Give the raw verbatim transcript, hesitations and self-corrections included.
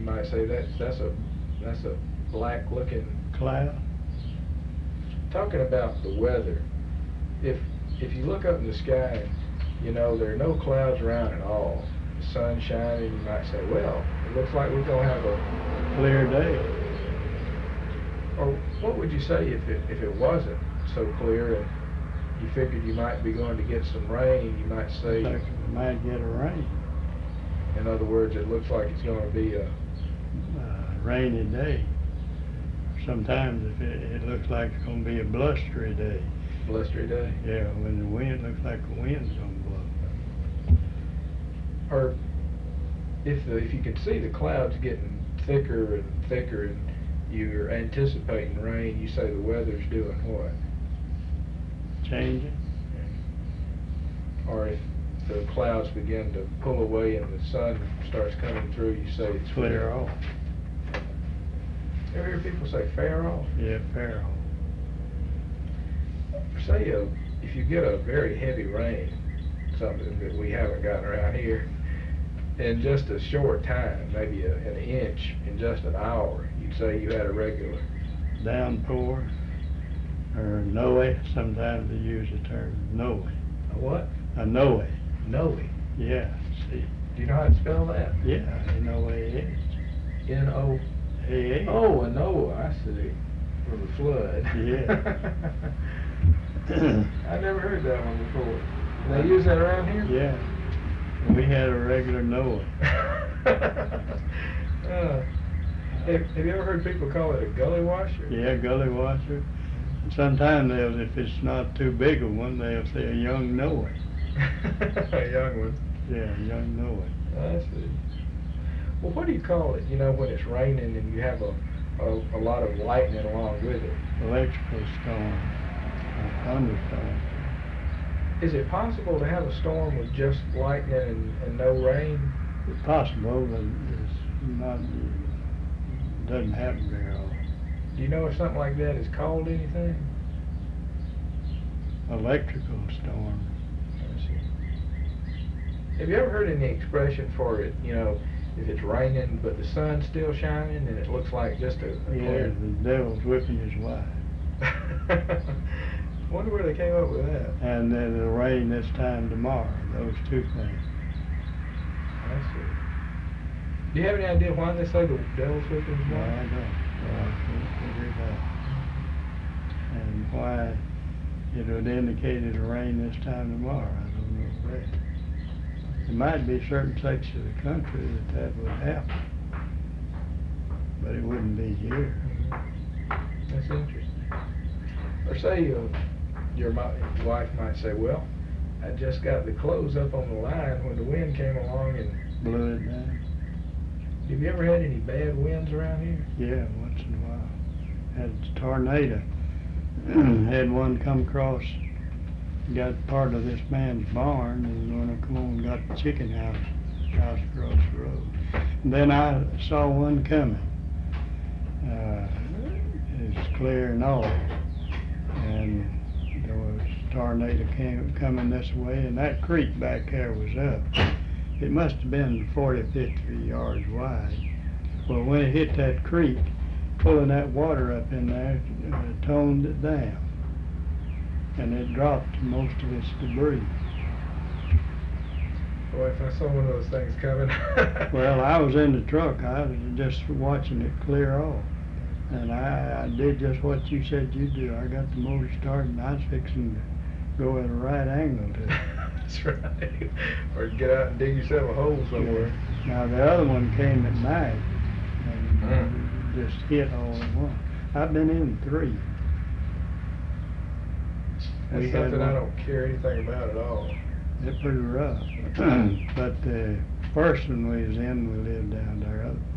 might say that's, that's a, that's a black looking cloud. Talking about the weather, if, if you look up in the sky, you know, there are no clouds around at all. The sun's shining, you might say, well, it looks like we're gonna have a clear day. Or what would you say if it, if it wasn't so clear and you figured you might be going to get some rain? You might say, Like we might get a rain. in other words, it looks like it's going to be a Uh, rainy day. Sometimes if it, it looks like it's going to be a blustery day. blustery day. Yeah, when the wind looks like the wind's going to blow. Or if the, if you can see the clouds getting thicker and thicker and you're anticipating rain, you say the weather's doing what? Changing. Or if the clouds begin to pull away and the sun starts coming through, you say it's Clear off. You ever hear people say fair off? Yeah, fair off. Say uh, if you get a very heavy rain, something that we haven't gotten around here, in just a short time, maybe a, an inch in just an hour, you'd say you had a regular Downpour, or noe, sometimes they use the term noe. a what? A noe. Noe. Yeah, see. Do you know how to spell that? Yeah, N O A S. N O. A A. Oh, a Noah, I see. For the flood. Yeah. I never heard that one before. They use that around here? Yeah. We had a regular Noah. uh, have, have you ever heard people call it a gully washer? Yeah, gully washer. Sometimes they'll, if it's not too big a one, they'll say a young Noah. A young one. Yeah, a young Noah. I see. Well, what do you call it, you know, when it's raining and you have a, a, a lot of lightning along with it? Electrical storm, a thunderstorm. Is it possible to have a storm with just lightning and, and no rain? It's possible, but it's not, it doesn't happen very often. Do you know if something like that is called anything? Electrical storm. I see. Have you ever heard any expression for it, you know, if it's raining but the sun's still shining and it looks like just a, a Yeah, clear... the devil's whipping his wife. Wonder where they came up with that. And then it'll rain this time tomorrow, those two things. I see. Do you have any idea why they say the devil's whipping his No, I wife? don't. No, I can't figure it out. And why it would indicate it'll rain this time tomorrow, I don't know that. There might be certain sections of the country that that would happen, but it wouldn't be here. That's interesting. Or say uh, your mi- wife might say, well, I just got the clothes up on the line when the wind came along and... Blew it down. Have you ever had any bad winds around here? Yeah, once in a while. Had a tornado. Had one come across, got part of this man's barn, and when I come on and got the chicken house, house across the road. And then I saw one coming. Uh, it's clear and all. And there was a tornado came, coming this way, and that creek back there was up. It must have been forty, fifty yards wide. Well, when it hit that creek, pulling that water up in there, uh, toned it down. And it dropped most of its debris. Boy, if I saw one of those things coming... Well, I was in the truck. I was just watching it clear off. And I, I did just what you said you'd do. I got the motor started and I was fixing to go at a right angle to it. That's right. Or get out and dig yourself a hole somewhere. Now the other one came at night and Mm. just hit all at once. I've been in three. That's We had something I one- don't care anything about at all. They're pretty rough. But the first one we was in, we lived down there, other